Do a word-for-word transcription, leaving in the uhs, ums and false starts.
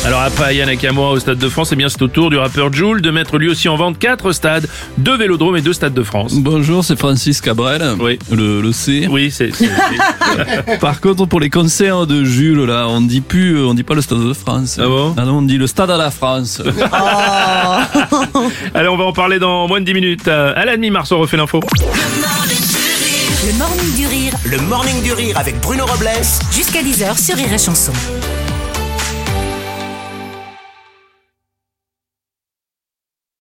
Alors après Aya Nakamura au Stade de France, eh bien c'est au tour du rappeur Jul de mettre lui aussi en vente quatre stades, deux vélodromes et deux stades de France. Bonjour, c'est Francis Cabrel, Oui. le, le C. Oui, c'est... c'est- c'est- Par contre, pour les concerts de Jules, là, on dit plus, on dit pas le Stade de France. Ah bon Ah non, on dit le Stade à la France. Allez, on va en parler dans moins de dix minutes. Euh, À la demi, Marceau refait l'info. Le morning du rire, Le morning du rire avec Bruno Robles jusqu'à dix heures sur Rire et Chanson.